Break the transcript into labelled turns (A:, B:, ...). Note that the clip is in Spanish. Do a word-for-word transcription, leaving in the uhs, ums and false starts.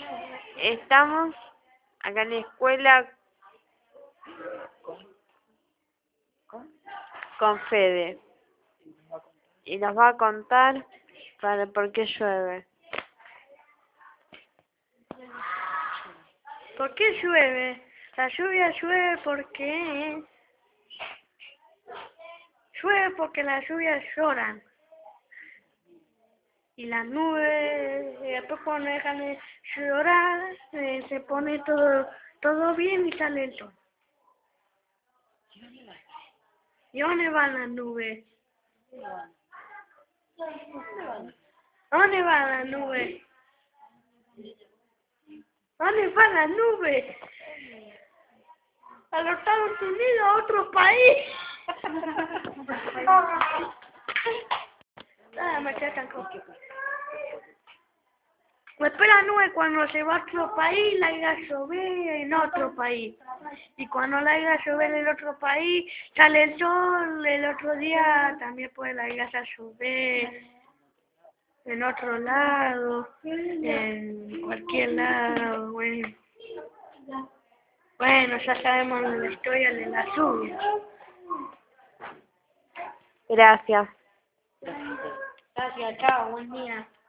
A: Estamos acá en la escuela con Fede y nos va a contar para por qué llueve.
B: ¿Por qué llueve? La lluvia llueve porque... Llueve porque las lluvias lloran. Y las nubes, y después cuando dejan de llorar, eh, se pone todo todo bien y sale el sol. ¿Y dónde van las nubes? ¿Dónde van las nubes? ¿Dónde van las nubes? A los Estados Unidos, a otro país. Ah, me quedé tan coquito. Después la nube cuando se va a otro país la haga llover en otro país. Y cuando la haga llover en otro país, sale el sol, el otro día también puede la haga llover en otro lado, en cualquier lado, bueno. Bueno, ya sabemos la historia de la lluvia.
A: Gracias.
B: Gracias, chao, buen día.